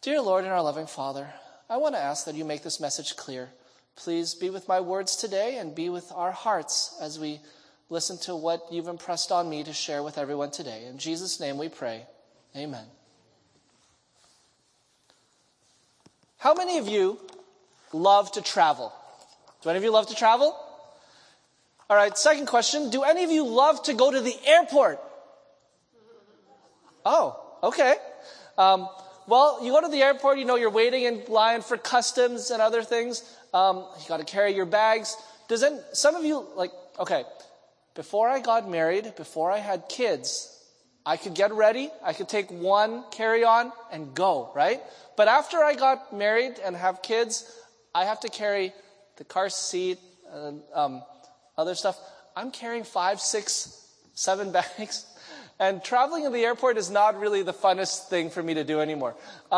Dear Lord and our loving Father, I want to ask that you make this message clear. Please be with my words today and be with our hearts as we listen to what you've impressed on me to share with everyone today. In Jesus' name we pray. Amen. How many of you love to travel? Do any of you love to travel? All right, second question. Do any of you love to go to the airport? Oh, okay. Well, you go to the airport, you're waiting in line for customs and other things. You got to carry your bags. Some of you, before I got married, before I had kids, I could get ready. I could take one carry-on and go, right? But after I got married and have kids, I have to carry the car seat and other stuff. I'm carrying 5, 6, 7 bags. And traveling in the airport is not really the funnest thing for me to do anymore.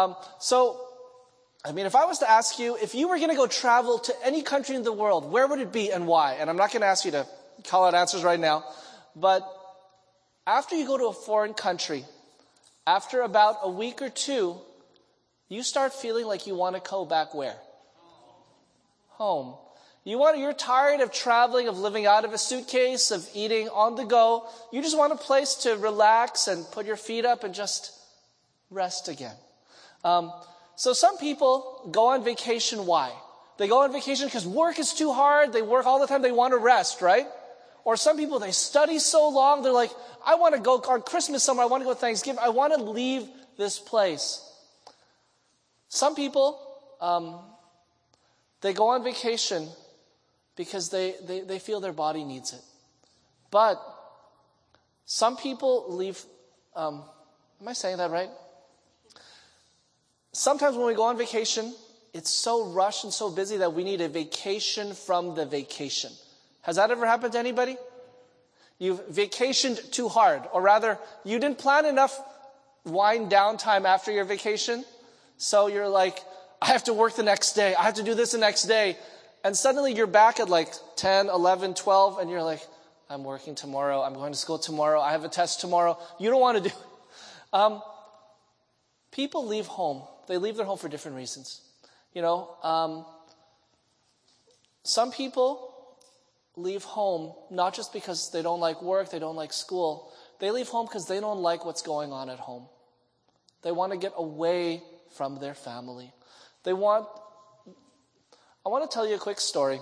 If I was to ask you, if you were going to go travel to any country in the world, where would it be and why? And I'm not going to ask you to call out answers right now. But after you go to a foreign country, after about a week or two, you start feeling like you want to go back where? Home. You're tired of traveling, of living out of a suitcase, of eating on the go. You just want a place to relax and put your feet up and just rest again. So some people go on vacation. Why? They go on vacation because work is too hard. They work all the time. They want to rest, right? Or some people, they study so long. They're like, I want to go on Christmas somewhere. I want to go Thanksgiving. I want to leave this place. Some people, they go on vacation because they feel their body needs it. But some people leave, am I saying that right? Sometimes when we go on vacation, it's so rushed and so busy that we need a vacation from the vacation. Has that ever happened to anybody? You've vacationed too hard, or rather, you didn't plan enough wind down time after your vacation. So you're like, I have to work the next day. I have to do this the next day. And suddenly you're back at 10, 11, 12, and you're like, I'm working tomorrow. I'm going to school tomorrow. I have a test tomorrow. You don't want to do it. People leave home. They leave their home for different reasons. Some people leave home not just because they don't like work, they don't like school. They leave home because they don't like what's going on at home. They want to get away from their family. I want to tell you a quick story.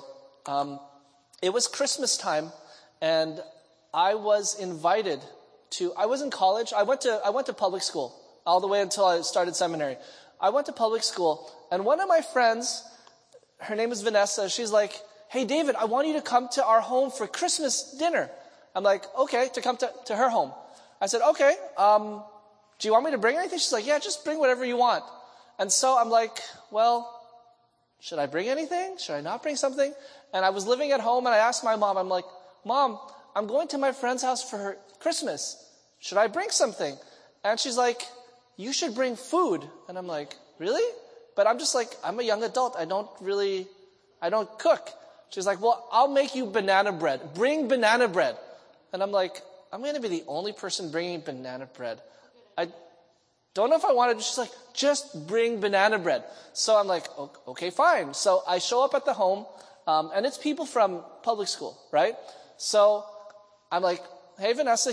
It was Christmas time, and I was invited I was in college. I went to public school all the way until I started seminary. I went to public school, and one of my friends, her name is Vanessa, she's like, hey, David, I want you to come to our home for Christmas dinner. I'm like, okay, to come to her home. I said, okay, do you want me to bring anything? She's like, yeah, just bring whatever you want. And so I'm like, well, should I bring anything? Should I not bring something? And I was living at home, and I asked my mom, I'm like, Mom, I'm going to my friend's house for her Christmas. Should I bring something? And she's like, you should bring food. And I'm like, really? But I'm just like, I'm a young adult. I don't cook. She's like, well, I'll make you banana bread. Bring banana bread. And I'm like, I'm going to be the only person bringing banana bread. I don't know if I wanted. She's like, just bring banana bread. So I'm like, okay, fine. So I show up at the home, and it's people from public school, right? So I'm like, hey, Vanessa,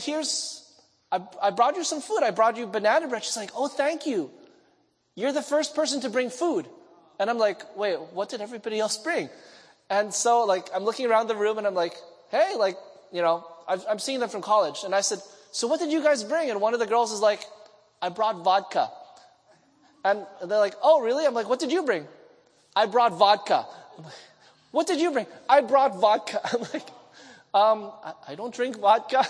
I brought you some food. I brought you banana bread. She's like, oh, thank you. You're the first person to bring food. And I'm like, wait, what did everybody else bring? And so I'm looking around the room, and I'm like, hey, I'm seeing them from college. And I said, so what did you guys bring? And one of the girls is like, I brought vodka. And they're like, oh, really? I'm like, what did you bring? I brought vodka. I'm like, what did you bring? I brought vodka. I'm like, I don't drink vodka.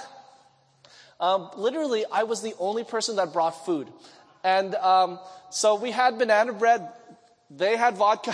Literally, I was the only person that brought food. And so we had banana bread. They had vodka.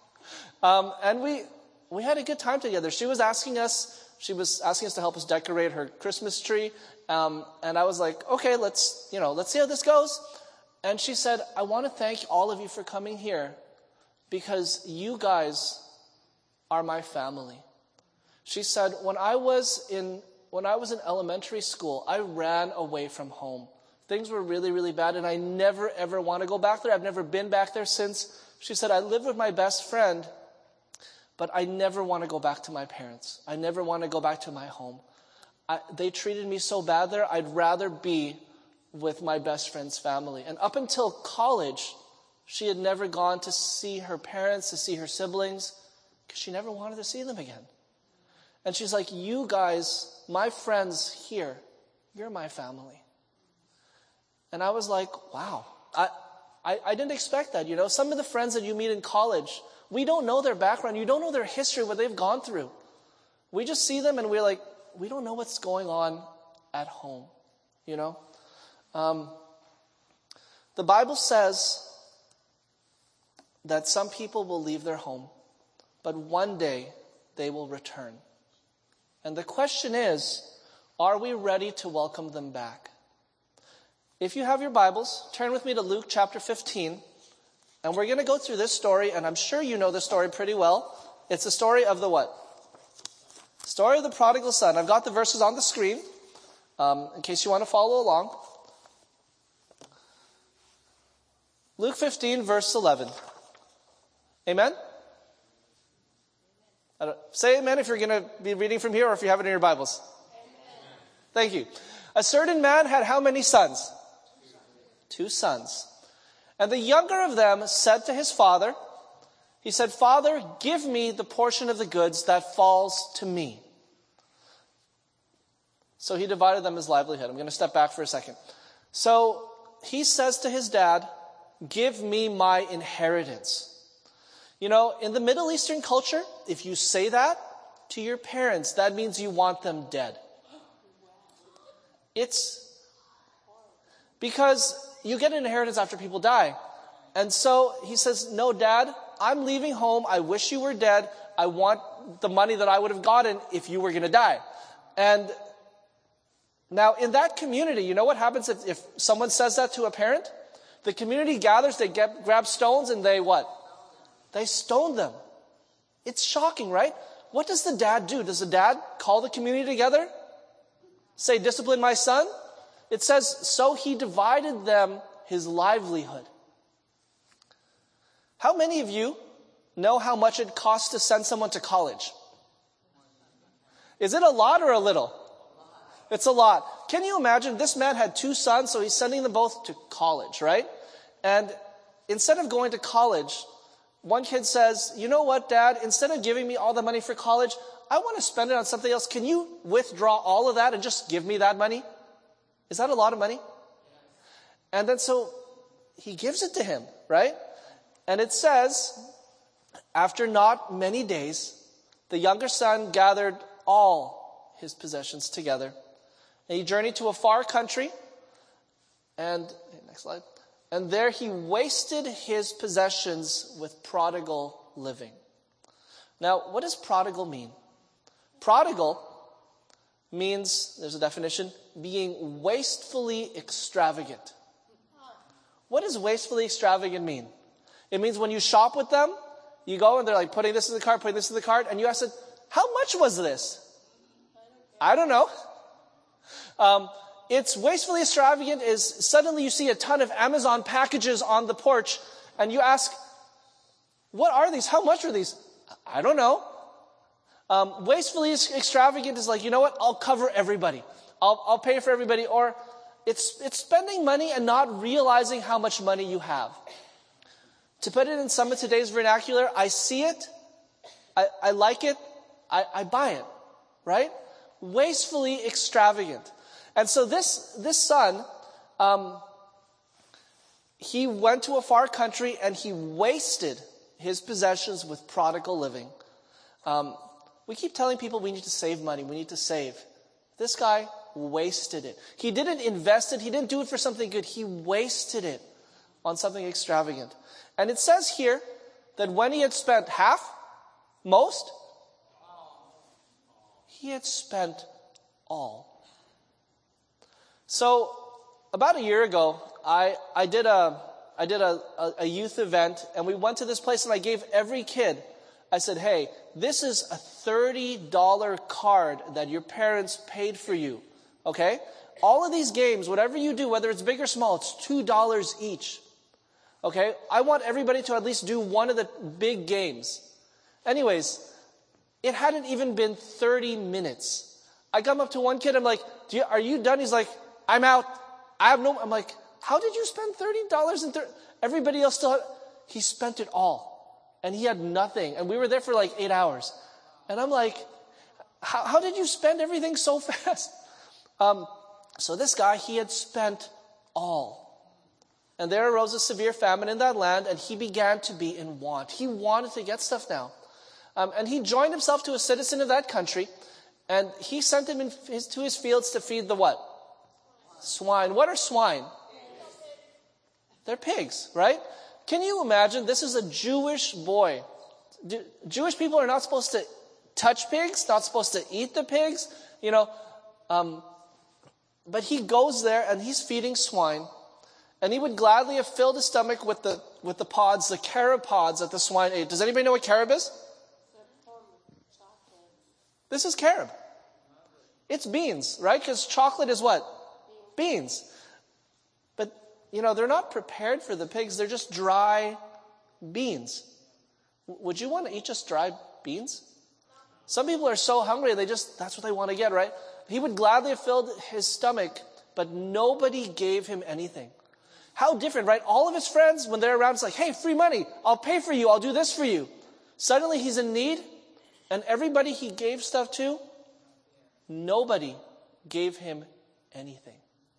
And we had a good time together. She was asking us to help us decorate her Christmas tree. And I was like, okay, let's see how this goes. And she said, I want to thank all of you for coming here because you guys are my family. She said, when I was in elementary school, I ran away from home. Things were really, really bad, and I never, ever want to go back there. I've never been back there since. She said, I live with my best friend, but I never want to go back to my parents. I never want to go back to my home. They treated me so bad there, I'd rather be with my best friend's family. And up until college, she had never gone to see her parents, to see her siblings, because she never wanted to see them again. And she's like, you guys, my friends here, you're my family. And I was like, wow, I didn't expect that. Some of the friends that you meet in college, we don't know their background. You don't know their history, what they've gone through. We just see them and we're like, we don't know what's going on at home. The Bible says that some people will leave their home, but one day they will return. And the question is, are we ready to welcome them back? If you have your Bibles, turn with me to Luke chapter 15. And we're going to go through this story, and I'm sure you know this story pretty well. It's the story of the what? Story of the prodigal son. I've got the verses on the screen, in case you want to follow along. Luke 15, verse 11. Amen? Say amen if you're going to be reading from here or if you have it in your Bibles. Amen. Thank you. A certain man had how many sons? 2 sons. And the younger of them said to his father, he said, Father, give me the portion of the goods that falls to me. So he divided them his livelihood. I'm going to step back for a second. So he says to his dad, give me my inheritance. In the Middle Eastern culture, if you say that to your parents, that means you want them dead. It's because you get an inheritance after people die. And so he says, no, Dad, I'm leaving home. I wish you were dead. I want the money that I would have gotten if you were going to die. And now in that community, you know what happens if someone says that to a parent? The community gathers, they grab stones, and they what? They stone them. It's shocking, right? What does the dad do? Does the dad call the community together? Say, discipline my son? It says, so he divided them his livelihood. How many of you know how much it costs to send someone to college? Is it a lot or a little? It's a lot. Can you imagine? This man had 2 sons, so he's sending them both to college, right? And instead of going to college, one kid says, you know what, Dad? Instead of giving me all the money for college, I want to spend it on something else. Can you withdraw all of that and just give me that money? Is that a lot of money? And then so he gives it to him, right? And it says, after not many days, the younger son gathered all his possessions together. And he journeyed to a far country. And, next slide. And there he wasted his possessions with prodigal living. Now, what does prodigal mean? Prodigal means, there's a definition, being wastefully extravagant. What does wastefully extravagant mean? It means when you shop with them, you go and they're like putting this in the cart, putting this in the cart, and you ask them, how much was this? I don't know. It's wastefully extravagant is suddenly you see a ton of Amazon packages on the porch and you ask, what are these? How much are these? I don't know. Wastefully extravagant is like, you know what? I'll cover everybody. I'll pay for everybody. Or it's spending money and not realizing how much money you have. To put it in some of today's vernacular, I see it, I like it, I buy it, right? Wastefully extravagant. And so this son, he went to a far country and he wasted his possessions with prodigal living. We keep telling people we need to save money, we need to save. This guy wasted it. He didn't invest it, he didn't do it for something good, he wasted it on something extravagant. And it says here that when he had spent half, most, he had spent all. So about a year ago, I did a youth event, and we went to this place, and I gave every kid, I said, hey, this is a $30 card that your parents paid for you, okay? all of these games, whatever you do, whether it's big or small, it's $2 each. Okay? I want everybody to at least do one of the big games. Anyways, it hadn't even been 30 minutes. I come up to one kid, I'm like, are you done? He's like, I'm out. I'm like, how did you spend $30 everybody else still had, he spent it all. And he had nothing. And we were there for like 8 hours. And I'm like, how did you spend everything so fast? So this guy, he had spent all. And there arose a severe famine in that land, and he began to be in want. He wanted to get stuff now. And he joined himself to a citizen of that country, and he sent him to his fields to feed the what? Swine. What are swine? They're pigs, right? Can you imagine? This is a Jewish boy. Jewish people are not supposed to touch pigs, not supposed to eat the pigs, but he goes there and he's feeding swine, and he would gladly have filled his stomach with the pods, the carob pods that the swine ate. Does anybody know what carob is? This is carob. It's beans, right? Because chocolate is what? Beans. But, they're not prepared for the pigs. They're just dry beans. Would you want to eat just dry beans? Some people are so hungry, that's what they want to get, right? He would gladly have filled his stomach, but nobody gave him anything. How different, right? All of his friends, when they're around, it's like, hey, free money. I'll pay for you. I'll do this for you. Suddenly he's in need, and everybody he gave stuff to, nobody gave him anything.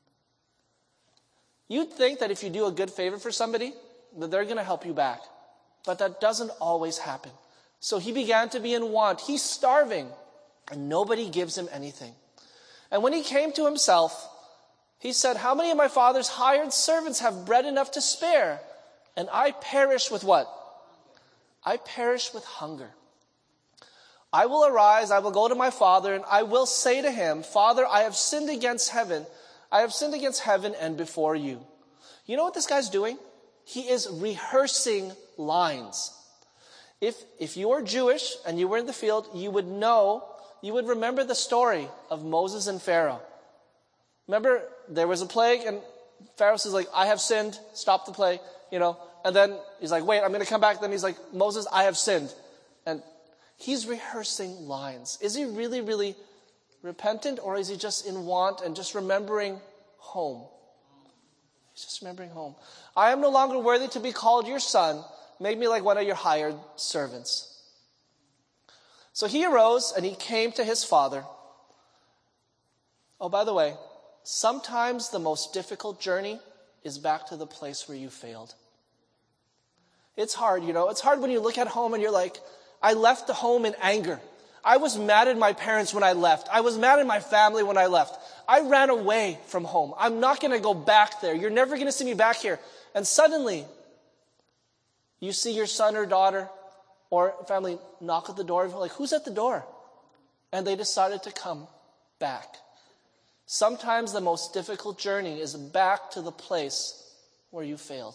You'd think that if you do a good favor for somebody, that they're going to help you back. But that doesn't always happen. So he began to be in want. He's starving, and nobody gives him anything. And when he came to himself, he said, how many of my father's hired servants have bread enough to spare? And I perish with what? I perish with hunger. I will arise, I will go to my father, and I will say to him, Father, I have sinned against heaven. I have sinned against heaven and before you. You know what this guy's doing? He is rehearsing lines. If you are Jewish and you were in the field, you would remember the story of Moses and Pharaoh. Remember, there was a plague, and Pharaoh says, I have sinned, stop the plague, and then he's like, wait, I'm going to come back. Then he's like, Moses, I have sinned. And he's rehearsing lines. Is he really, really repentant, or is he just in want and just remembering home? He's just remembering home. I am no longer worthy to be called your son. Make me like one of your hired servants. So he arose and he came to his father. Oh, by the way, sometimes the most difficult journey is back to the place where you failed. It's hard, It's hard when you look at home and you're like, I left the home in anger. I was mad at my parents when I left. I was mad at my family when I left. I ran away from home. I'm not going to go back there. You're never going to see me back here. And suddenly, you see your son or daughter or family knock at the door. Like, who's at the door? And they decided to come back. Sometimes the most difficult journey is back to the place where you failed.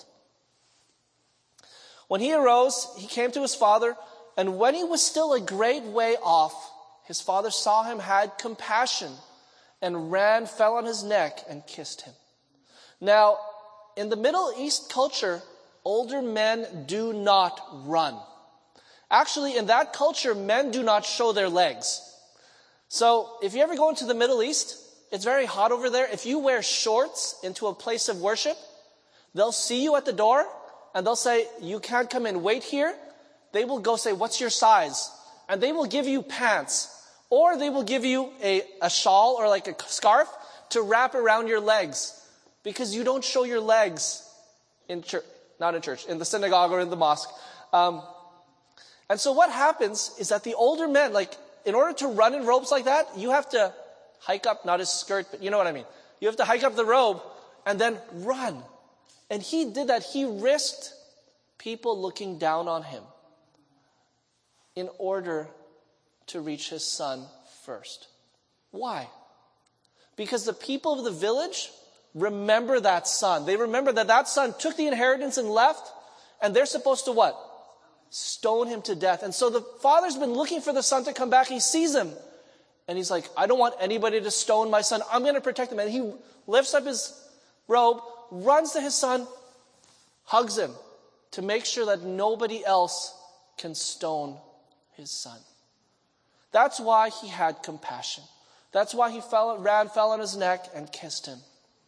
When he arose, he came to his father, and when he was still a great way off, his father saw him, had compassion, and fell on his neck, and kissed him. Now, in the Middle East culture, older men do not run. Actually, in that culture, men do not show their legs. So, if you ever go into the Middle East, it's very hot over there. If you wear shorts into a place of worship, they'll see you at the door, and they'll say, you can't come in, wait here. They will go say, what's your size? And they will give you pants. Or they will give you a shawl or like a scarf to wrap around your legs. Because you don't show your legs in church, not in church, in the synagogue or in the mosque. And so what happens is that the older men, in order to run in robes like that, you have to hike up, not his skirt, but you know what I mean. You have to hike up the robe and then run. And he did that. He risked people looking down on him in order to reach his son first. Why? Because the people of the village remember that son. They remember that son took the inheritance and left, and they're supposed to what? Stone him to death. And so the father's been looking for the son to come back. He sees him, And he's like, I don't want anybody to stone my son. I'm going to protect him. And he lifts up his robe, runs to his son, hugs him to make sure that nobody else can stone his son. That's why he had compassion. That's why he fell on his neck and kissed him.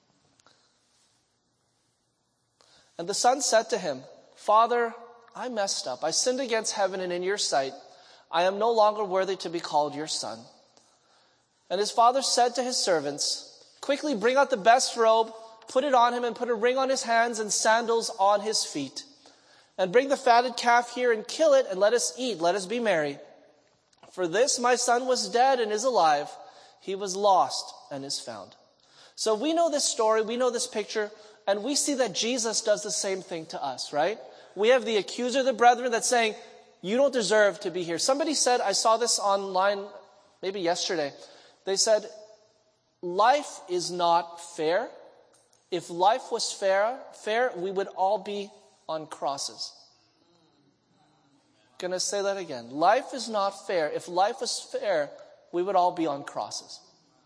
And the son said to him, Father, I messed up. I sinned against heaven and in your sight. I am no longer worthy to be called your son. And his father said to his servants, quickly bring out the best robe, put it on him, and put a ring on his hands and sandals on his feet. And bring the fatted calf here and kill it, and let us eat, let us be merry. For this my son was dead and is alive. He was lost and is found. So we know this story, we know this picture, and we see that Jesus does the same thing to us, right? We have the accuser of the brethren that's saying, you don't deserve to be here. Somebody said, I saw this online maybe yesterday. They said, life is not fair. If life was fair, we would all be on crosses. Going to say that again. Life is not fair. If life was fair, we would all be on crosses.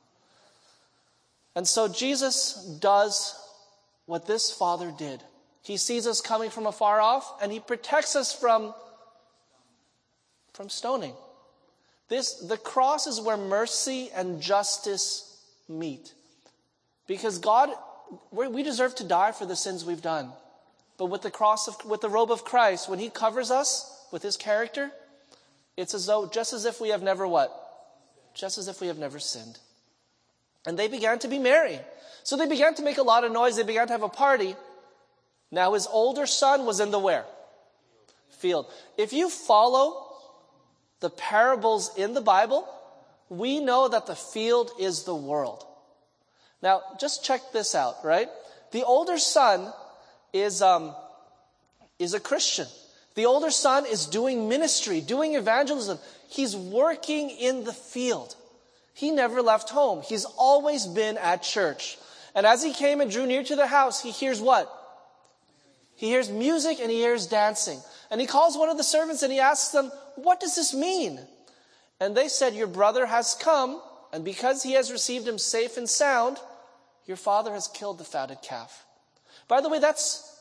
And so Jesus does what this father did. He sees us coming from afar off, and he protects us from stoning. The cross is where mercy and justice meet. Because God, we deserve to die for the sins we've done. But with the robe of Christ, when he covers us with his character, it's as though, just as if we have never what? Just as if we have never sinned. And they began to be merry. So they began to make a lot of noise. They began to have a party. Now his older son was in the where? Field. If you follow the parables in the Bible, we know that the field is the world. Now, just check this out, right? The older son is a Christian. The older son is doing ministry, doing evangelism. He's working in the field. He never left home. He's always been at church. And as he came and drew near to the house, he hears what? He hears music and he hears dancing. And he calls one of the servants and he asks them, what does this mean? And they said, your brother has come, and because he has received him safe and sound, your father has killed the fatted calf. By the way, that's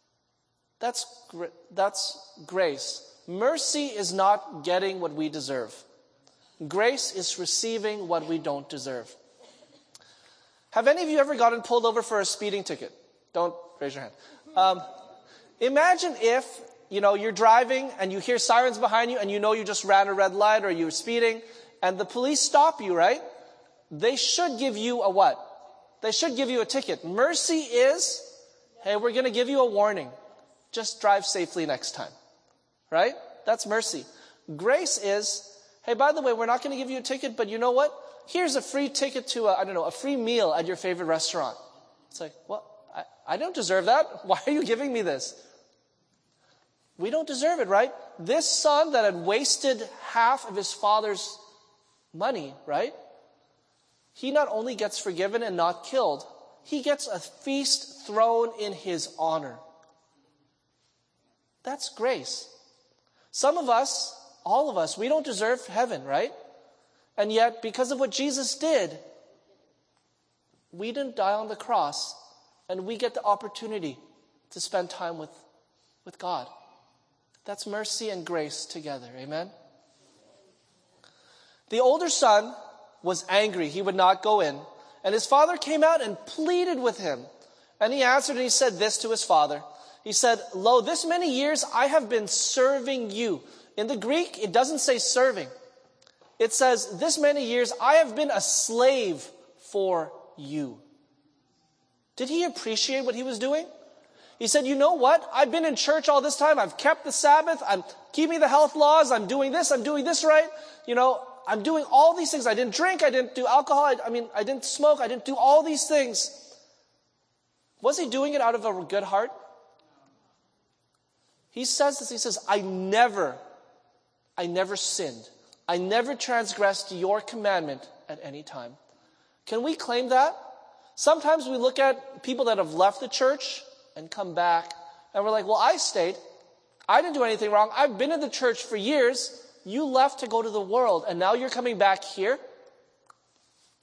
grace. Mercy is not getting what we deserve. Grace is receiving what we don't deserve. Have any of you ever gotten pulled over for a speeding ticket? Don't raise your hand. Imagine if, you're driving and you hear sirens behind you and you just ran a red light or you're speeding and the police stop you, right? They should give you a what? They should give you a ticket. Mercy is, hey, we're going to give you a warning. Just drive safely next time. Right? That's mercy. Grace is, hey, by the way, we're not going to give you a ticket, but you know what? Here's a free ticket to a free meal at your favorite restaurant. It's like, what? I don't deserve that. Why are you giving me this? We don't deserve it, right? This son that had wasted half of his father's money, right? He not only gets forgiven and not killed, he gets a feast thrown in his honor. That's grace. Some of us, all of us, we don't deserve heaven, right? And yet, because of what Jesus did, we didn't die on the cross, and we get the opportunity to spend time with God. That's mercy and grace together. Amen? The older son was angry. He would not go in. And his father came out and pleaded with him. And he answered and he said this to his father. He said, lo, this many years I have been serving you. In the Greek, it doesn't say serving. It says, this many years I have been a slave for you. Did he appreciate what he was doing? He said, you know what? I've been in church all this time. I've kept the Sabbath. I'm keeping the health laws. I'm doing this right. I'm doing all these things. I didn't drink. I didn't do alcohol. I didn't smoke. I didn't do all these things. Was he doing it out of a good heart? He says this. He says, I never sinned. I never transgressed your commandment at any time. Can we claim that? Sometimes we look at people that have left the church and come back, and we're like, well, I stayed. I didn't do anything wrong. I've been in the church for years. You left to go to the world, and now you're coming back here?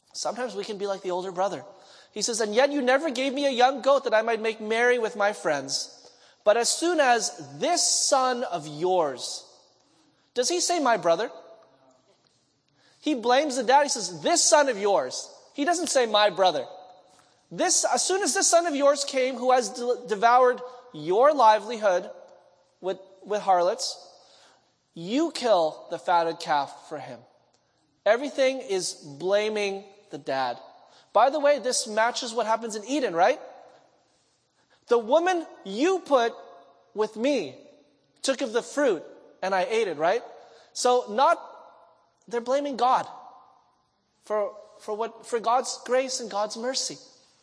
Sometimes we can be like the older brother. He says, and yet you never gave me a young goat that I might make merry with my friends. But as soon as this son of yours, does he say my brother? He blames the dad. He says, this son of yours. He doesn't say my brother. As soon as this son of yours came who has devoured your livelihood with harlots, you kill the fatted calf for him. Everything is blaming the dad. By the way, this matches what happens in Eden, right? The woman you put with me took of the fruit and I ate it, right? So they're blaming God for God's grace and God's mercy.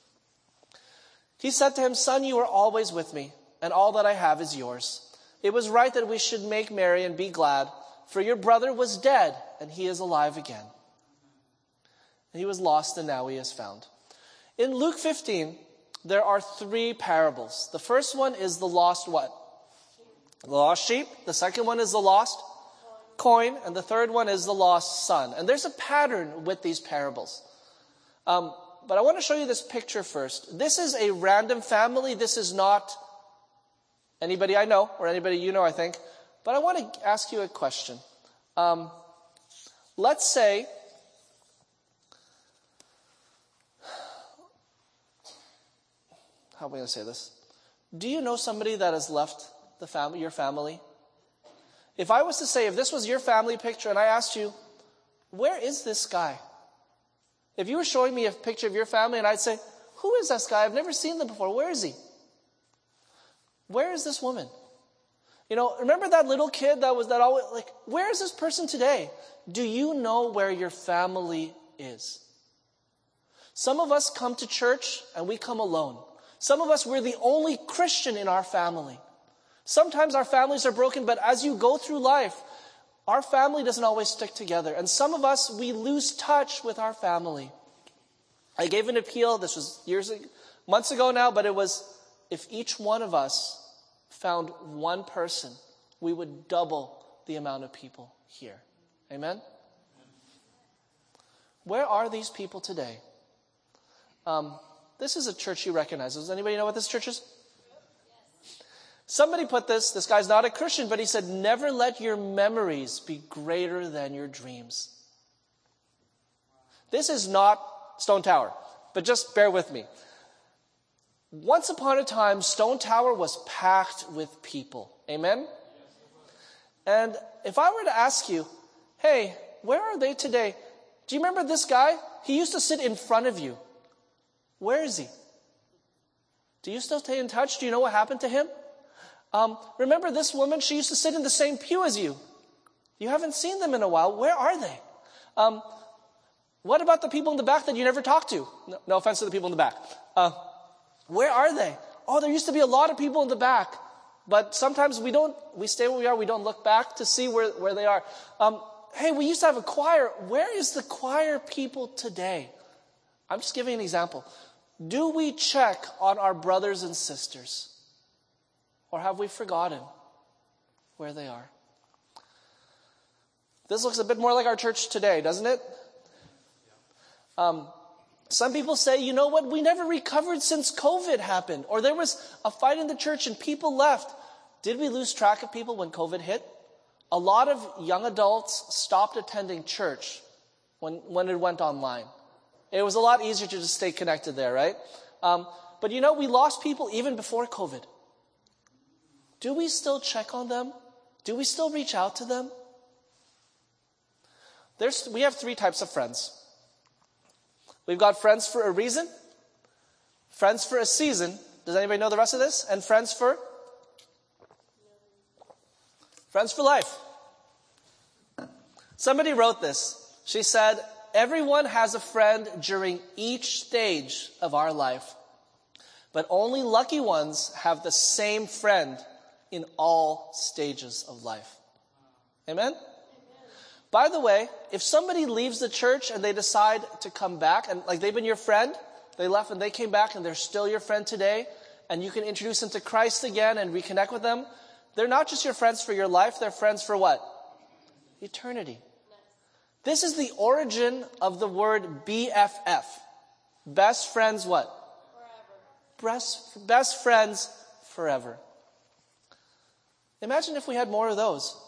He said to him, son, you are always with me, and all that I have is yours. It was right that we should make merry and be glad, for your brother was dead, and he is alive again. And he was lost, and now he is found. In Luke 15, there are 3 parables. The first one is the lost what? The lost sheep. The second one is the lost coin. And the third one is the lost son. And there's a pattern with these parables. But I want to show you this picture first. This is a random family. This is not anybody I know or anybody you know, I think. But I want to ask you a question. Let's say how am I going to say this? Do you know somebody that has left your family? If I was to say, if this was your family picture and I asked you, where is this guy? If you were showing me a picture of your family and I'd say, who is this guy? I've never seen them before. Where is he? Where is this woman? Remember that little kid where is this person today? Do you know where your family is? Some of us come to church and we come alone. Some of us, we're the only Christian in our family. Sometimes our families are broken, but as you go through life, our family doesn't always stick together. And some of us, we lose touch with our family. I gave an appeal, this was months ago now, but it was, if each one of us found one person, we would double the amount of people here. Amen? Where are these people today? This is a church you recognize. Does anybody know what this church is? Somebody put this guy's not a Christian, but he said, never let your memories be greater than your dreams. This is not Stone Tower, but just bear with me. Once upon a time, Stone Tower was packed with people. Amen? And if I were to ask you, hey, where are they today? Do you remember this guy? He used to sit in front of you. Where is he? Do you still stay in touch? Do you know what happened to him? Remember this woman? She used to sit in the same pew as you. You haven't seen them in a while. Where are they? What about the people in the back that you never talked to? No offense to the people in the back. Where are they? Oh, there used to be a lot of people in the back. But sometimes we stay where we are. We don't look back to see where they are. Hey, we used to have a choir. Where is the choir people today? I'm just giving an example. Do we check on our brothers and sisters? Or have we forgotten where they are? This looks a bit more like our church today, doesn't it? Some people say, you know what, we never recovered since COVID happened. Or there was a fight in the church and people left. Did we lose track of people when COVID hit? A lot of young adults stopped attending church when it went online. It was a lot easier to just stay connected there, right? But we lost people even before COVID. Do we still check on them? Do we still reach out to them? We have 3 types of friends. We've got friends for a reason, friends for a season. Does anybody know the rest of this? And friends for life. Somebody wrote this. She said, everyone has a friend during each stage of our life, but only lucky ones have the same friend in all stages of life. Amen? By the way, if somebody leaves the church and they decide to come back, and they've been your friend, they left and they came back and they're still your friend today, and you can introduce them to Christ again and reconnect with them, they're not just your friends for your life, they're friends for what? Eternity. This is the origin of the word BFF. Best friends what? Forever. Best friends forever. Imagine if we had more of those.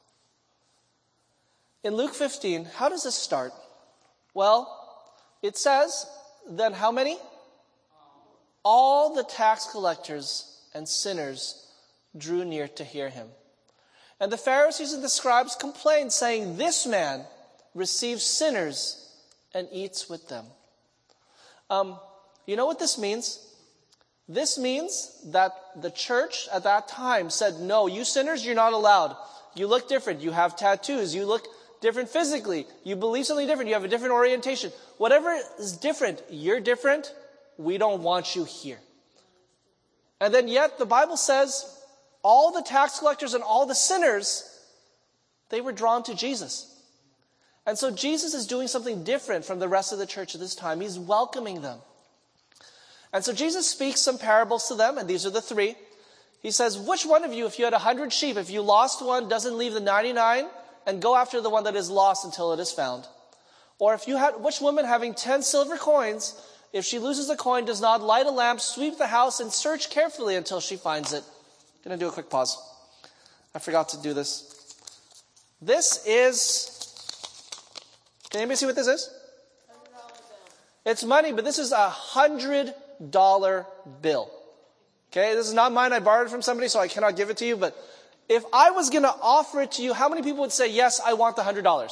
In Luke 15, how does this start? Well, it says, then how many? All the tax collectors and sinners drew near to hear him. And the Pharisees and the scribes complained, saying, this man receives sinners and eats with them. You know what this means? This means that the church at that time said, no, you sinners, you're not allowed. You look different. You have tattoos. You look different physically. You believe something different. You have a different orientation. Whatever is different, you're different. We don't want you here. And then yet the Bible says all the tax collectors and all the sinners, they were drawn to Jesus. And so Jesus is doing something different from the rest of the church at this time. He's welcoming them. And so Jesus speaks some parables to them, and these are the three. He says, which one of you, if you had 100 sheep, if you lost one, doesn't leave the 99 and go after the one that is lost until it is found? Or if you had, which woman having 10 silver coins, if she loses a coin, does not light a lamp, sweep the house, and search carefully until she finds it? I'm going to do a quick pause. I forgot to do this. This is, can anybody see what this is? It's money, but this is $100 bill. Okay, this is not mine. I borrowed it from somebody, so I cannot give it to you. But if I was going to offer it to you, how many people would say, yes, I want the $100?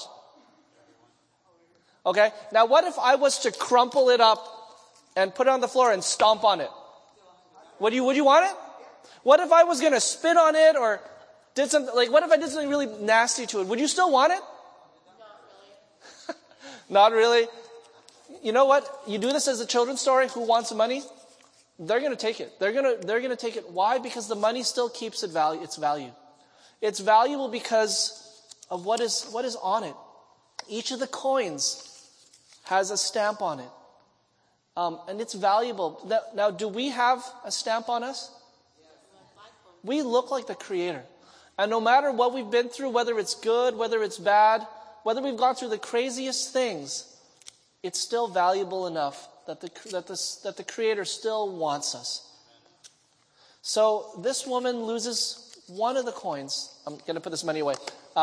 Okay, now what if I was to crumple it up and put it on the floor and stomp on it? Would you want it? What if I was going to spit on it or did something, like what if I did something really nasty to it? Would you still want it? Not really. You know what? You do this as a children's story. Who wants the money? They're going to take it. They're going to take it. Why? Because the money still keeps its value. It's valuable because of what is on it. Each of the coins has a stamp on it. And it's valuable. Now, do we have a stamp on us? We look like the Creator. And no matter what we've been through, whether it's good, whether it's bad, whether we've gone through the craziest things, it's still valuable enough that the Creator still wants us. So this woman loses one of the coins. I'm going to put this money away.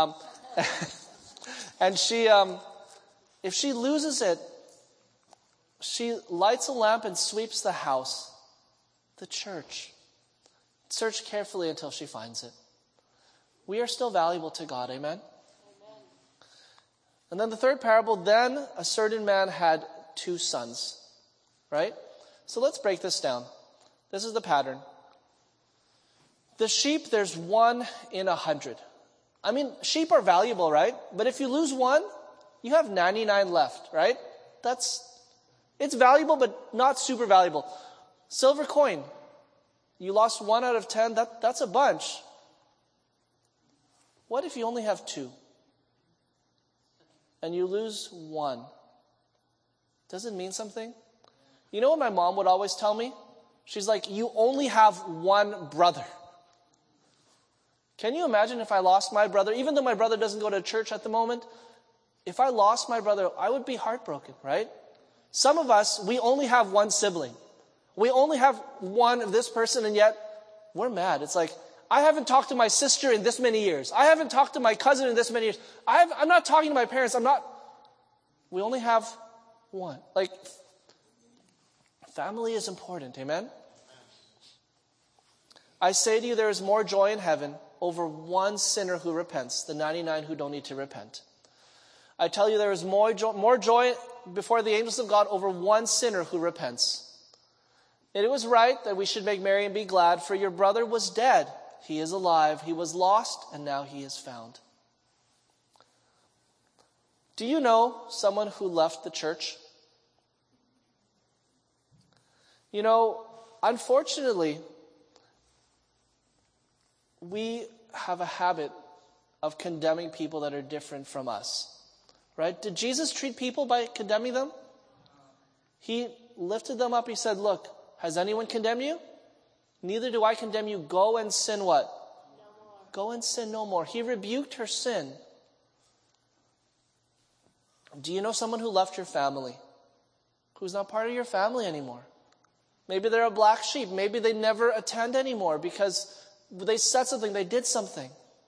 And she, if she loses it, she lights a lamp and sweeps the house, the church. Search carefully until she finds it. We are still valuable to God. Amen? And then the third parable, then a certain man had 2 sons. Right? So let's break this down. This is the pattern. The sheep, there's 1 in 100. I mean, sheep are valuable, right? But if you lose 1, you have 99 left, right? It's valuable, but not super valuable. Silver coin. You lost 1 out of 10, that's a bunch. What if you only have 2? And you lose 1? Does it mean something? You know what my mom would always tell me? She's like, you only have 1 brother. Can you imagine if I lost my brother? Even though my brother doesn't go to church at the moment, if I lost my brother, I would be heartbroken, right? Some of us, we only have 1 sibling. We only have 1 of this person, and yet we're mad. It's like, I haven't talked to my sister in this many years. I haven't talked to my cousin in this many years. I'm not talking to my parents. We only have 1. Like, family is important. Amen? I say to you, there is more joy in heaven over 1 sinner who repents than 99 who don't need to repent. I tell you, there is more joy before the angels of God over 1 sinner who repents. It was right that we should make merry and be glad, for your brother was dead. He is alive. He was lost, and now he is found. Do you know someone who left the church? You know, unfortunately, we have a habit of condemning people that are different from us. Right? Did Jesus treat people by condemning them? He lifted them up. He said, look, has anyone condemned you? Neither do I condemn you. Go and sin what? No more. Go and sin no more. He rebuked her sin. Do you know someone who left your family, who's not part of your family anymore? Maybe they're a black sheep. Maybe they never attend anymore because they said something, they did something.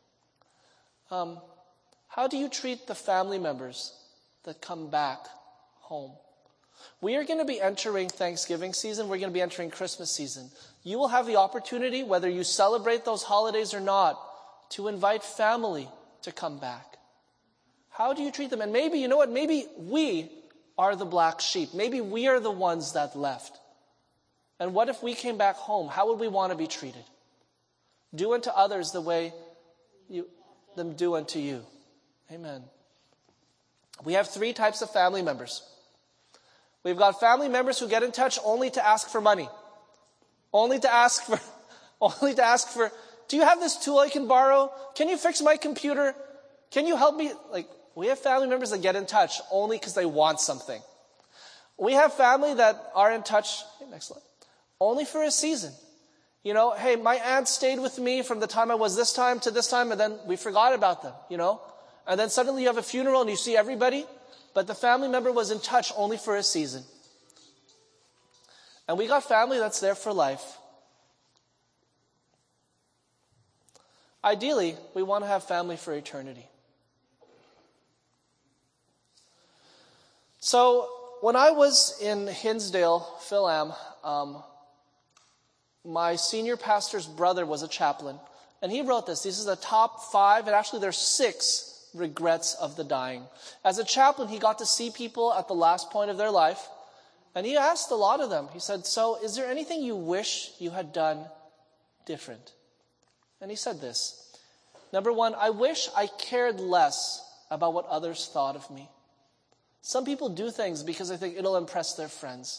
How do you treat the family members that come back home? We are going to be entering Thanksgiving season. We're going to be entering Christmas season. You will have the opportunity, whether you celebrate those holidays or not, to invite family to come back. How do you treat them? And maybe, you know what, maybe we are the black sheep. Maybe we are the ones that left. And what if we came back home? How would we want to be treated? Do unto others the way them do unto you. Amen. We have 3 types of family members. We've got family members who get in touch only to ask for money. Only to ask for, do you have this tool I can borrow? Can you fix my computer? Can you help me? We have family members that get in touch only because they want something. We have family that are in touch, next slide, only for a season. You know, hey, my aunt stayed with me from the time I was this time to this time, and then we forgot about them, you know. And then suddenly you have a funeral and you see everybody, but the family member was in touch only for a season. And we got family that's there for life. Ideally, we want to have family for eternity. So, when I was in Hinsdale, Philam, my senior pastor's brother was a chaplain, and he wrote this. This is the top 5, and actually there's 6 regrets of the dying. As a chaplain, he got to see people at the last point of their life, and he asked a lot of them. He said, so is there anything you wish you had done different? And he said this. Number 1, I wish I cared less about what others thought of me. Some people do things because they think it'll impress their friends.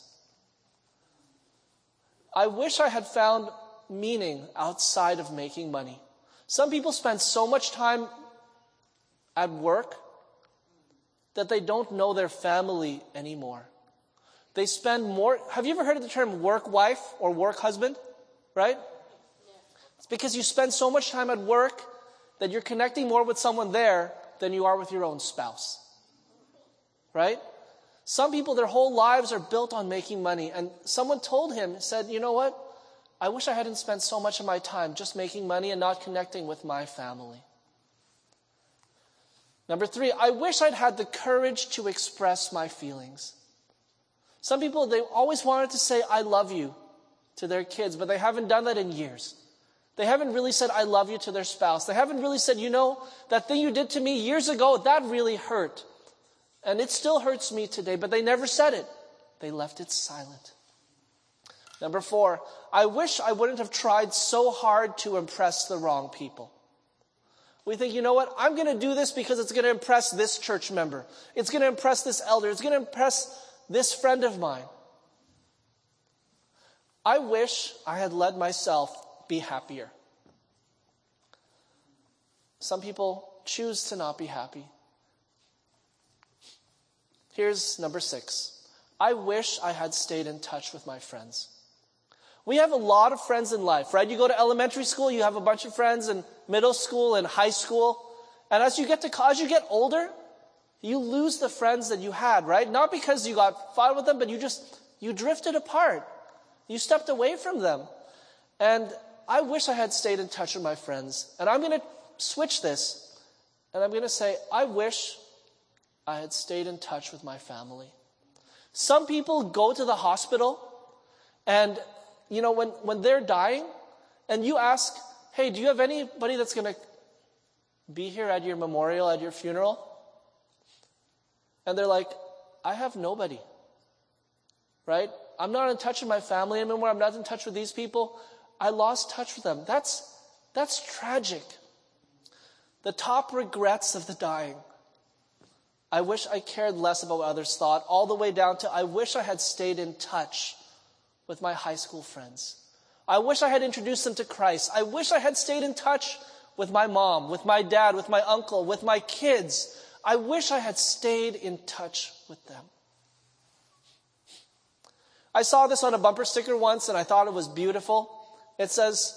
I wish I had found meaning outside of making money. Some people spend so much time at work that they don't know their family anymore. They spend more. Have you ever heard of the term work wife or work husband? Right? It's because you spend so much time at work that you're connecting more with someone there than you are with your own spouse. Right? Some people, their whole lives are built on making money. And someone told him, said, you know what? I wish I hadn't spent so much of my time just making money and not connecting with my family. Number 3, I wish I'd had the courage to express my feelings. Some people, they always wanted to say, I love you to their kids, but they haven't done that in years. They haven't really said, I love you to their spouse. They haven't really said, you know, that thing you did to me years ago, that really hurt. And it still hurts me today, but they never said it. They left it silent. Number 4, I wish I wouldn't have tried so hard to impress the wrong people. We think, you know what, I'm going to do this because it's going to impress this church member. It's going to impress this elder. It's going to impress this friend of mine. I wish I had let myself be happier. Some people choose to not be happy. Here's number 6. I wish I had stayed in touch with my friends. We have a lot of friends in life, right? You go to elementary school, you have a bunch of friends, in middle school and high school. And as you get older, you lose the friends that you had, right? Not because you got fought with them, but you drifted apart. You stepped away from them. And I wish I had stayed in touch with my friends. And I'm going to switch this. And I'm going to say, I wish I had stayed in touch with my family. Some people go to the hospital and, you know, when they're dying and you ask, hey, do you have anybody that's going to be here at your memorial, at your funeral? And they're like, I have nobody, right? I'm not in touch with my family anymore. I'm not in touch with these people. I lost touch with them. That's tragic. The top regrets of the dying. I wish I cared less about what others thought, all the way down to I wish I had stayed in touch with my high school friends. I wish I had introduced them to Christ. I wish I had stayed in touch with my mom, with my dad, with my uncle, with my kids. I wish I had stayed in touch with them. I saw this on a bumper sticker once and I thought it was beautiful. It says,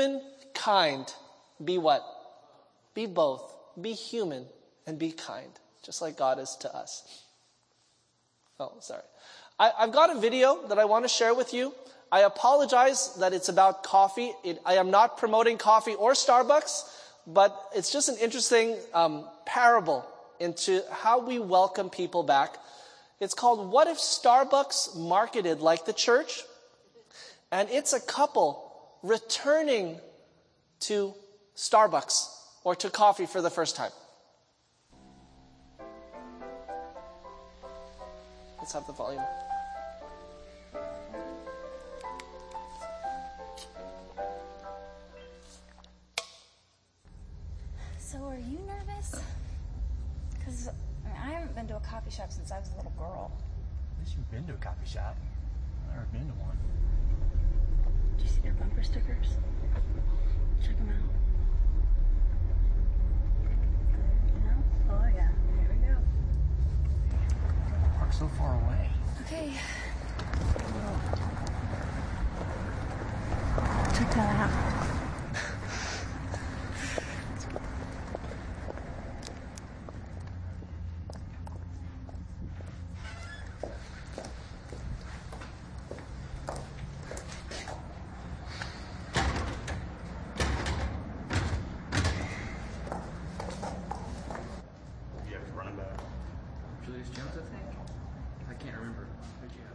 humankind, be what? Be both. Be human and be kind. just like God is to us. Oh, sorry. I've got a video that I want to share with you. I apologize that it's about coffee. I am not promoting coffee or Starbucks, but it's just an interesting parable into how we welcome people back. It's called What If Starbucks Marketed Like the Church? And it's a couple returning to Starbucks or to coffee for the first time. Let's have the volume. So are you nervous? Because I haven't been to a coffee shop since I was a little girl. At least you've been to a coffee shop. I've never been to one. Did you see their bumper stickers? Check them out. You know? Oh yeah, here we go. The park's so far away. Okay. Check that out. Julius Jones, I think. I can't remember. Who'd you have?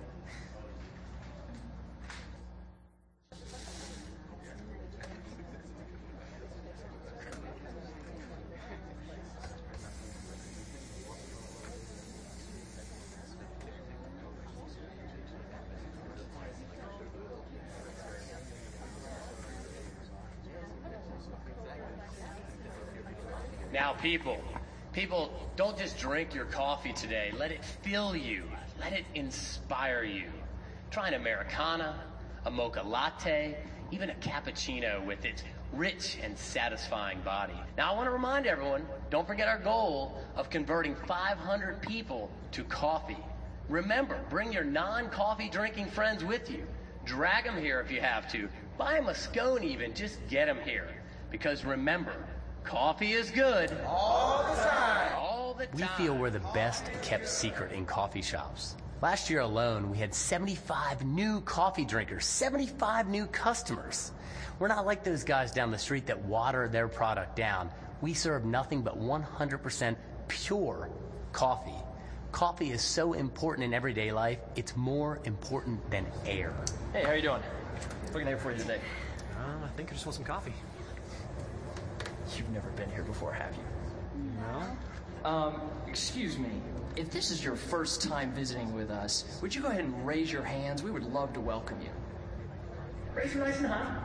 Now, people, don't just drink your coffee today. Let it fill you. Let it inspire you. Try an Americana, a mocha latte, even a cappuccino with its rich and satisfying body. Now, I want to remind everyone, don't forget our goal of converting 500 people to coffee. Remember, bring your non-coffee drinking friends with you. Drag them here if you have to. Buy them a scone even. Just get them here. Because remember, coffee is good. All the time. All the time. We feel we're the best kept secret in coffee shops. Last year alone, we had 75 new coffee drinkers, 75 new customers. We're not like those guys down the street that water their product down. We serve nothing but 100% pure coffee. Coffee is so important in everyday life, it's more important than air. Hey, how you doing? What can I do for you today? I think I just want some coffee. You've never been here before, have you? No? Excuse me. If this is your first time visiting with us, would you go ahead and raise your hands? We would love to welcome you. Raise your nice and high.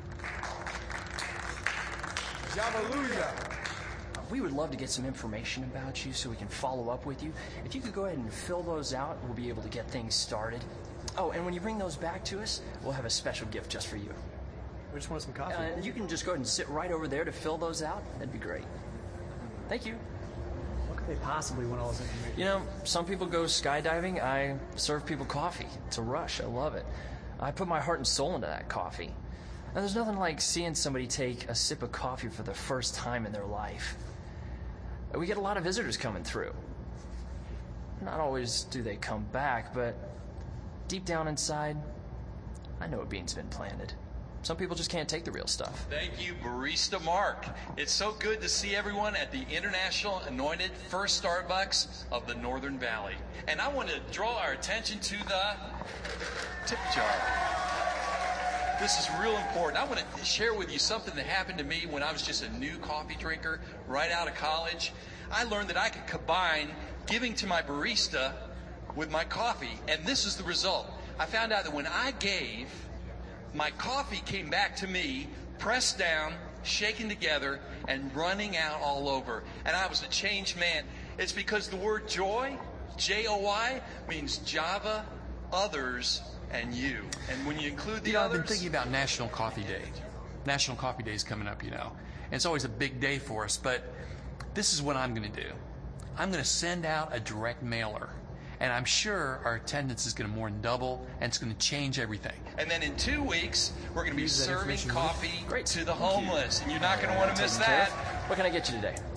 Hallelujah. We would love to get some information about you so we can follow up with you. If you could go ahead and fill those out, we'll be able to get things started. Oh, and when you bring those back to us, we'll have a special gift just for you. We just want some coffee. You can just go ahead and sit right over there to fill those out. That'd be great. Thank you. What could they possibly want all this information? You know, some people go skydiving. I serve people coffee. It's a rush. I love it. I put my heart and soul into that coffee. And there's nothing like seeing somebody take a sip of coffee for the first time in their life. We get a lot of visitors coming through. Not always do they come back, but deep down inside, I know a bean's been planted. Some people just can't take the real stuff. Thank you, Barista Mark. It's so good to see everyone at the International Anointed First Starbucks of the Northern Valley. And I want to draw our attention to the tip jar. This is real important. I want to share with you something that happened to me when I was just a new coffee drinker right out of college. I learned that I could combine giving to my barista with my coffee, and this is the result. I found out that when I gave, my coffee came back to me, pressed down, shaken together, and running out all over. And I was a changed man. It's because the word joy, J-O-Y, means Java, others, and you. And when you include the I've others... been thinking about National Coffee Day. National Coffee Day is coming up, you know. And it's always a big day for us, but this is what I'm going to do. I'm going to send out a direct mailer. And I'm sure our attendance is going to more than double, and it's going to change everything. And then in 2 weeks, we're going to be serving coffee Great. to the homeless. And you're not going to want to miss Taken care that. of. What can I get you today?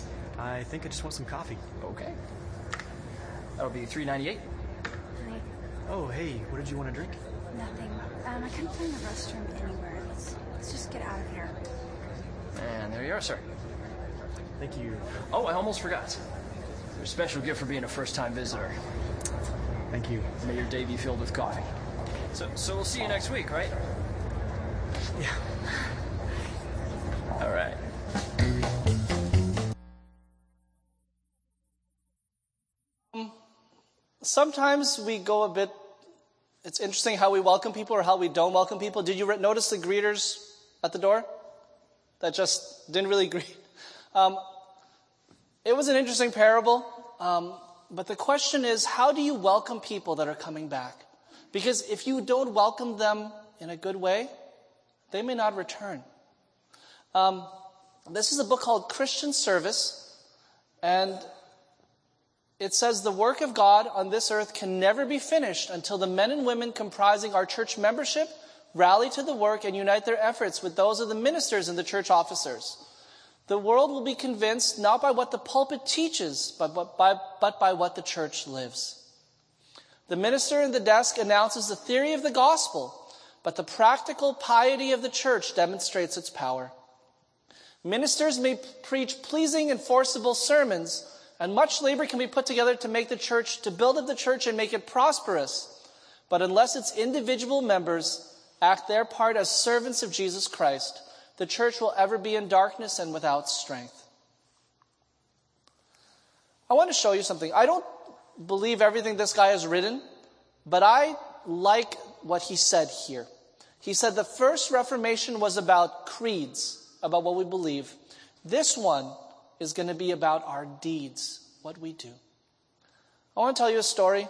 I think I just want some coffee. Okay. That'll be $3.98. Hi. Oh, hey, what did you want to drink? Nothing. I couldn't find the restroom anywhere. Let's just get out of here. And there you are, sir. Thank you. Oh, I almost forgot. Your special gift for being a first-time visitor. Thank you. May your day be filled with coffee. So we'll see you next week, right? Yeah. All right. Sometimes we go a bit, it's interesting how we welcome people or how we don't welcome people. Did you notice the greeters at the door that just didn't really greet? It was an interesting parable, but the question is, how do you welcome people that are coming back? Because if you don't welcome them in a good way, they may not return. This is a book called Christian Service, and it says the work of God on this earth can never be finished until the men and women comprising our church membership rally to the work and unite their efforts with those of the ministers and the church officers. The world will be convinced not by what the pulpit teaches, but by what the church lives. The minister in the desk announces the theory of the gospel, but the practical piety of the church demonstrates its power. Ministers may preach pleasing and forcible sermons, and much labor can be put together to build up the church and make it prosperous. But unless its individual members act their part as servants of Jesus Christ, the church will ever be in darkness and without strength. I want to show you something. I don't believe everything this guy has written, but I like what he said here. He said the first Reformation was about creeds, about what we believe. This one is going to be about our deeds, what we do. I want to tell you a story.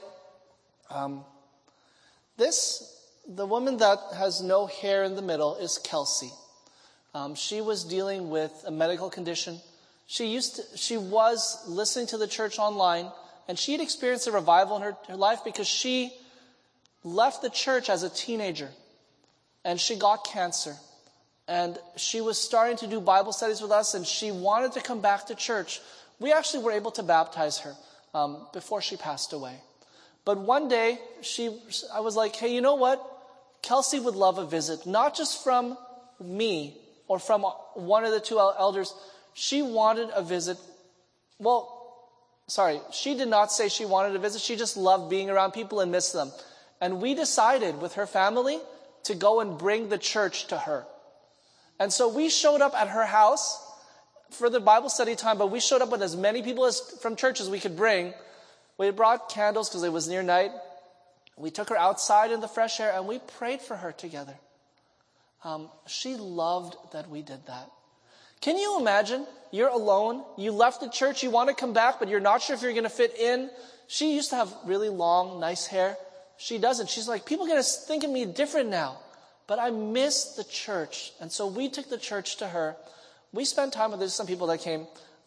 The woman that has no hair in the middle is Kelsey. She was dealing with a medical condition. She was listening to the church online, and she had experienced a revival in her life because she left the church as a teenager, and she got cancer. And she was starting to do Bible studies with us, and she wanted to come back to church. We actually were able to baptize her before she passed away. But one day, I was like, hey, you know what? Kelsey would love a visit, not just from me or from one of the two elders. She wanted a visit. She did not say she wanted a visit. She just loved being around people and missed them. And we decided with her family to go and bring the church to her. And so we showed up at her house for the Bible study time, but we showed up with as many people from church as we could bring. We brought candles because it was near night. We took her outside in the fresh air, and we prayed for her together. She loved that we did that. Can you imagine? You're alone. You left the church. You want to come back, but you're not sure if you're going to fit in. She used to have really long, nice hair. She doesn't. She's like, people are going to think of me different now. But I miss the church. And so we took the church to her. We spent time with her. There's some people that came.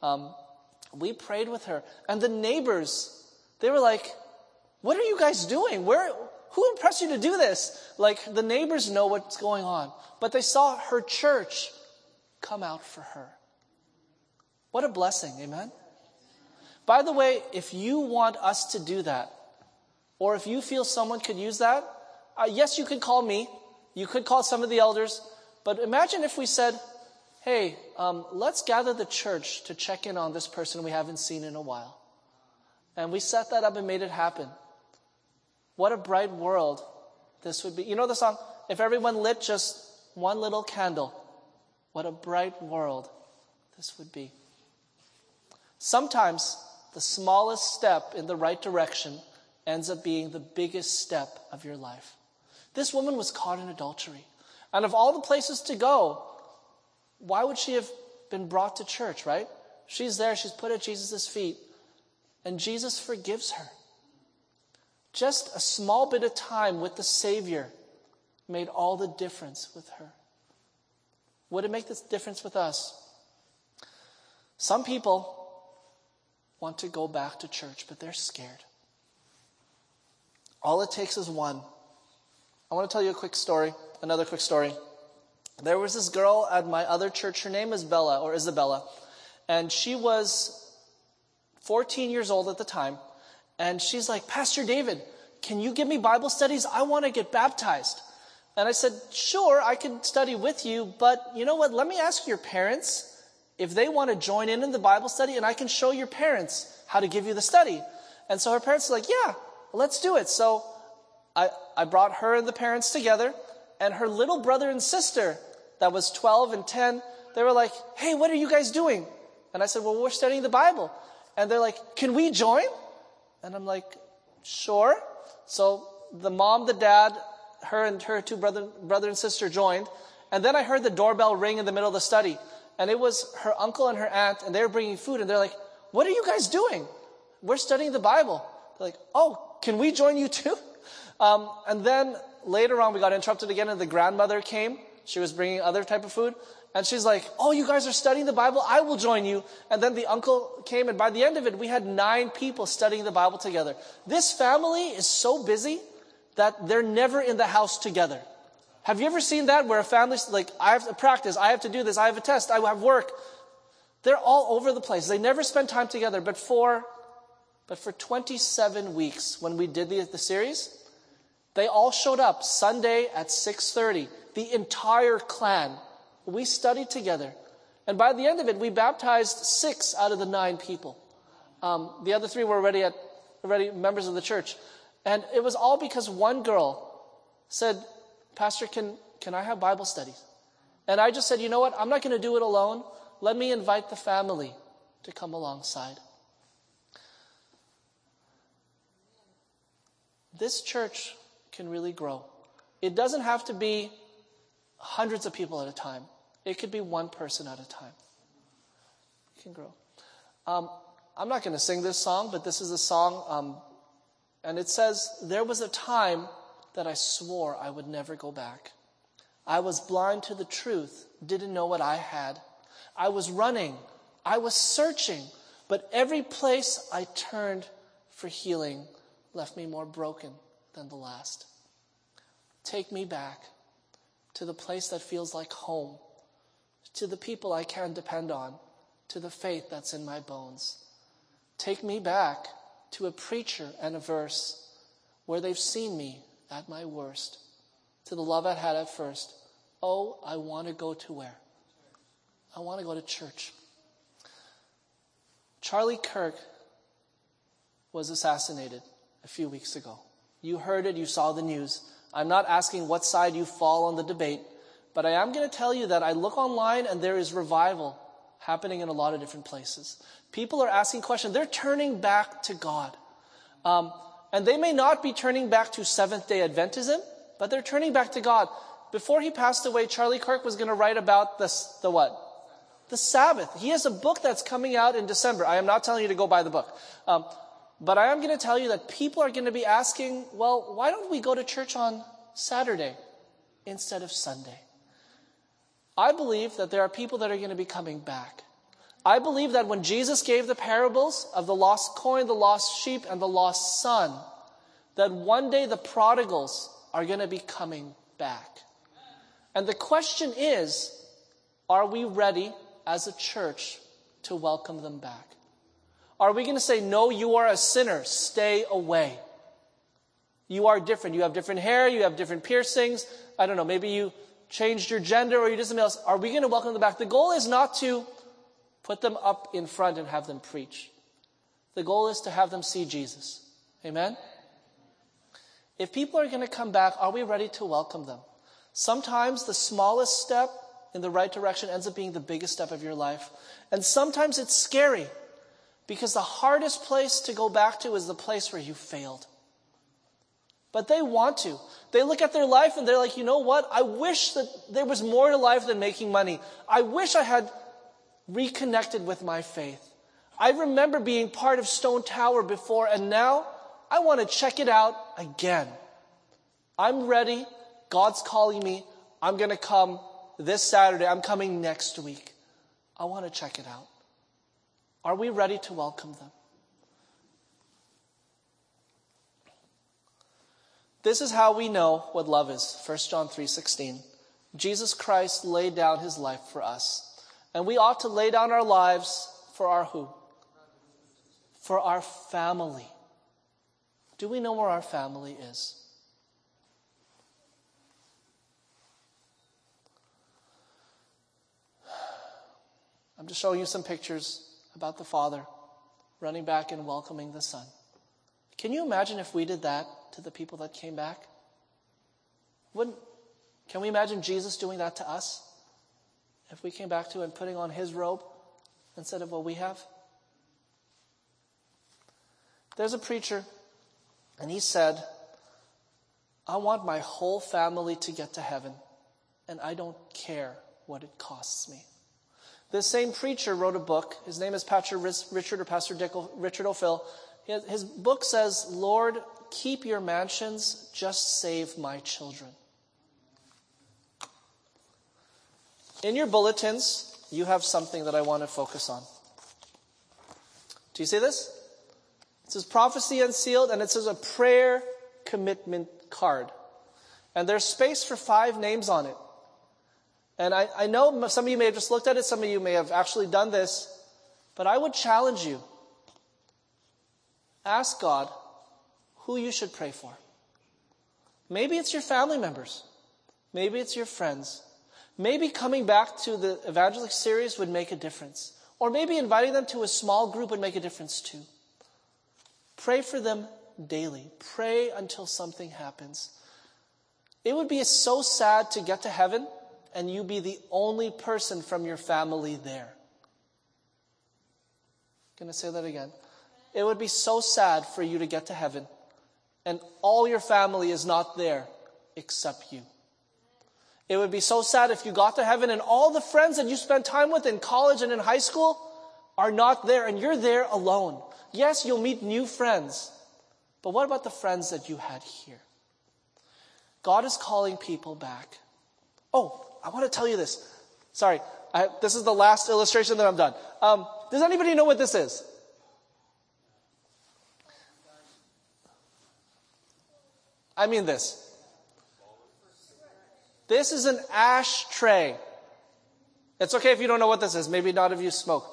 We prayed with her. And the neighbors, they were like, what are you guys doing? Who impressed you to do this? Like, the neighbors know what's going on. But they saw her church come out for her. What a blessing, amen? By the way, if you want us to do that, or if you feel someone could use that, yes, you could call me. You could call some of the elders. But imagine if we said, hey, let's gather the church to check in on this person we haven't seen in a while. And we set that up and made it happen. What a bright world this would be. You know the song, if everyone lit just one little candle, what a bright world this would be. Sometimes the smallest step in the right direction ends up being the biggest step of your life. This woman was caught in adultery. And of all the places to go, why would she have been brought to church, right? She's there, she's put at Jesus' feet, and Jesus forgives her. Just a small bit of time with the Savior made all the difference with her. Would it make this difference with us? Some people want to go back to church, but they're scared. All it takes is one. I want to tell you another quick story. There was this girl at my other church. Her name is Bella, or Isabella. And she was 14 years old at the time. And she's like, Pastor David, can you give me Bible studies? I want to get baptized. And I said, sure, I can study with you, but you know what? Let me ask your parents if they want to join in the Bible study, and I can show your parents how to give you the study. And so her parents were like, yeah, let's do it. So I brought her and the parents together, and her little brother and sister that was 12 and 10, they were like, hey, what are you guys doing? And I said, well, we're studying the Bible. And they're like, can we join? And I'm like, sure. So the mom, the dad, her and her two brother and sister joined. And then I heard the doorbell ring in the middle of the study. And it was her uncle and her aunt, and they were bringing food. And they're like, what are you guys doing? We're studying the Bible. They're like, oh, can we join you too? And then later on, we got interrupted again, and the grandmother came. She was bringing other type of food. And she's like, oh, you guys are studying the Bible? I will join you. And then the uncle came, and by the end of it, we had 9 people studying the Bible together. This family is so busy that they're never in the house together. Have you ever seen that where a family's like, I have to practice, I have to do this, I have a test, I have work. They're all over the place. They never spend time together. But for 27 weeks, when we did the series, they all showed up Sunday at 6:30. The entire clan. We studied together. And by the end of it, we baptized 6 out of the 9 people. The other 3 were already members of the church. And it was all because one girl said, Pastor, can I have Bible studies? And I just said, you know what? I'm not going to do it alone. Let me invite the family to come alongside. This church can really grow. It doesn't have to be hundreds of people at a time. It could be one person at a time. It can grow. I'm not going to sing this song, but this is a song, and it says, there was a time that I swore I would never go back. I was blind to the truth, didn't know what I had. I was running, I was searching, but every place I turned for healing left me more broken than the last. Take me back to the place that feels like home, to the people I can depend on, to the faith that's in my bones. Take me back to a preacher and a verse where they've seen me at my worst, to the love I had at first. Oh, I want to go to where? I want to go to church. Charlie Kirk was assassinated a few weeks ago. You heard it, you saw the news. I'm not asking what side you fall on the debate, but I am going to tell you that I look online and there is revival happening in a lot of different places. People are asking questions. They're turning back to God. And they may not be turning back to Seventh-day Adventism, but they're turning back to God. Before he passed away, Charlie Kirk was going to write about the what? The Sabbath. He has a book that's coming out in December. I am not telling you to go buy the book. But I am going to tell you that people are going to be asking, well, why don't we go to church on Saturday instead of Sunday? I believe that there are people that are going to be coming back. I believe that when Jesus gave the parables of the lost coin, the lost sheep, and the lost son, that one day the prodigals are going to be coming back. And the question is, are we ready as a church to welcome them back? Are we going to say, no, you are a sinner, stay away? You are different. You have different hair, you have different piercings. I don't know, maybe you changed your gender or you did something else. Are we going to welcome them back? The goal is not to put them up in front and have them preach. The goal is to have them see Jesus. Amen? If people are going to come back, are we ready to welcome them? Sometimes the smallest step in the right direction ends up being the biggest step of your life. And sometimes it's scary because the hardest place to go back to is the place where you failed. But they want to. They look at their life and they're like, you know what? I wish that there was more to life than making money. I wish I had reconnected with my faith. I remember being part of Stone Tower before, and now I want to check it out again. I'm ready. God's calling me. I'm going to come this Saturday. I'm coming next week. I want to check it out. Are we ready to welcome them? This is how we know what love is. 1 John 3:16. Jesus Christ laid down his life for us. And we ought to lay down our lives for our who? for our family. Do we know where our family is? I'm just showing you some pictures about the Father running back and welcoming the Son. Can you imagine if we did that to the people that came back? Can we imagine Jesus doing that to us? If we came back to and putting on his robe instead of what we have? There's a preacher, and he said, I want my whole family to get to heaven, and I don't care what it costs me. This same preacher wrote a book. His name is Pastor Richard O'Fell. His book says, Lord, keep your mansions, just save my children. In your bulletins, you have something that I want to focus on. Do you see this? It says Prophecy Unsealed, and it says a prayer commitment card. And there's space for 5 names on it. And I know some of you may have just looked at it, some of you may have actually done this, but I would challenge you. Ask God who you should pray for. Maybe it's your family members. Maybe it's your friends. Maybe coming back to the evangelic series would make a difference. Or maybe inviting them to a small group would make a difference too. Pray for them daily. Pray until something happens. It would be so sad to get to heaven and you be the only person from your family there. I'm going to say that again. It would be so sad for you to get to heaven and all your family is not there except you. It would be so sad if you got to heaven and all the friends that you spent time with in college and in high school are not there and you're there alone. Yes, you'll meet new friends, but what about the friends that you had here? God is calling people back. Oh, I want to tell you this. Sorry, this is the last illustration that I'm done. Does anybody know what this is? I mean this. This is an ashtray. It's okay if you don't know what this is. Maybe not if you smoke.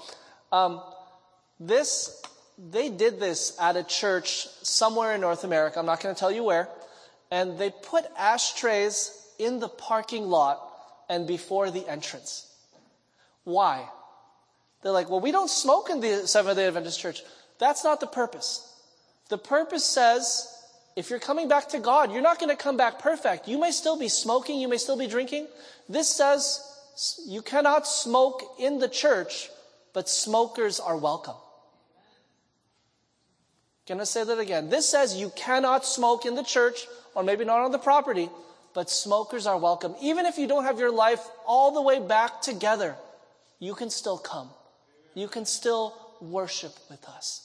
They did this at a church somewhere in North America. I'm not going to tell you where. And they put ashtrays in the parking lot and before the entrance. Why? They're like, well, we don't smoke in the Seventh-day Adventist church. That's not the purpose. The purpose says, if you're coming back to God, you're not going to come back perfect. You may still be smoking. You may still be drinking. This says you cannot smoke in the church, but smokers are welcome. Can I say that again? This says you cannot smoke in the church, or maybe not on the property, but smokers are welcome. Even if you don't have your life all the way back together, you can still come. You can still worship with us.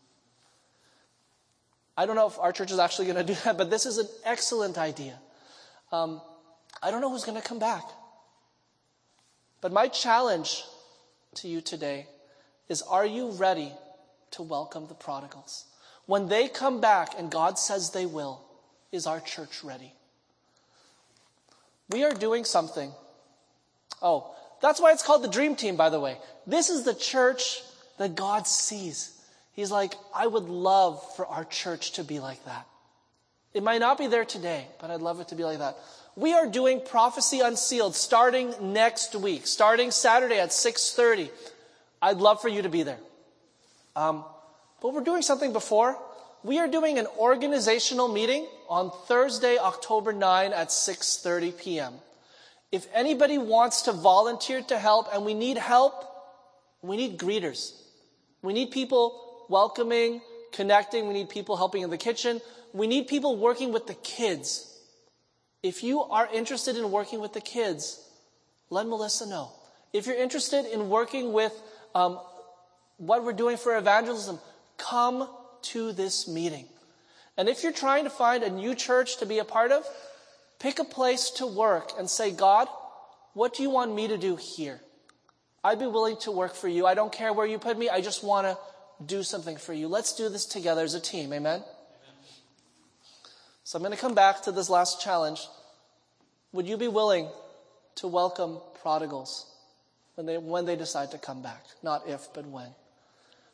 I don't know if our church is actually going to do that, but this is an excellent idea. I don't know who's going to come back. But my challenge to you today is, are you ready to welcome the prodigals? When they come back, and God says they will, is our church ready? We are doing something. Oh, that's why it's called the Dream Team, by the way. This is the church that God sees. He's like, I would love for our church to be like that. It might not be there today, but I'd love it to be like that. We are doing Prophecy Unsealed starting next week, starting Saturday at 6:30. I'd love for you to be there. But we're doing something before. We are doing an organizational meeting on Thursday, October 9 at 6:30 p.m. If anybody wants to volunteer to help, and we need help, we need greeters. We need people welcoming, connecting. We need people helping in the kitchen. We need people working with the kids. If you are interested in working with the kids, let Melissa know. If you're interested in working with what we're doing for evangelism, come to this meeting. And if you're trying to find a new church to be a part of, pick a place to work and say, God, what do you want me to do here? I'd be willing to work for you. I don't care where you put me. I just want to do something for you. Let's do this together as a team. Amen? So I'm going to come back to this last challenge. Would you be willing to welcome prodigals when they decide to come back? Not if, but when.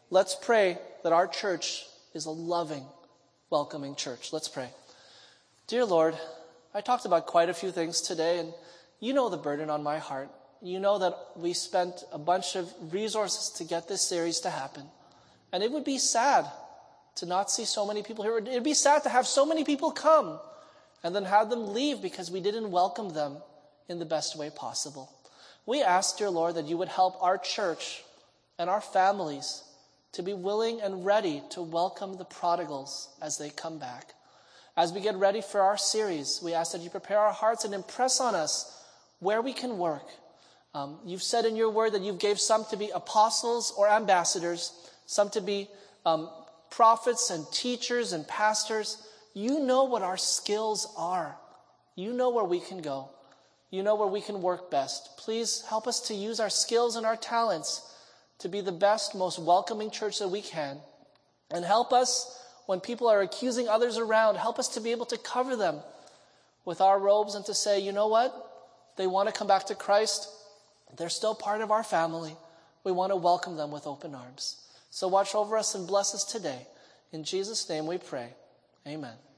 let's pray that our church is a loving, welcoming church. Let's pray. Dear Lord, I talked about quite a few things today, and you know the burden on my heart. You know that we spent a bunch of resources to get this series to happen. And it would be sad to not see so many people here. It would be sad to have so many people come and then have them leave because we didn't welcome them in the best way possible. We ask, dear Lord, that you would help our church and our families to be willing and ready to welcome the prodigals as they come back. As we get ready for our series, we ask that you prepare our hearts and impress on us where we can work. You've said in your word that you've gave some to be apostles or ambassadors, some to be prophets and teachers and pastors. You know what our skills are. You know where we can go. You know where we can work best. Please help us to use our skills and our talents to be the best, most welcoming church that we can. And help us, when people are accusing others around, help us to be able to cover them with our robes and to say, you know what? They want to come back to Christ. They're still part of our family. We want to welcome them with open arms. So watch over us and bless us today. In Jesus' name we pray. Amen.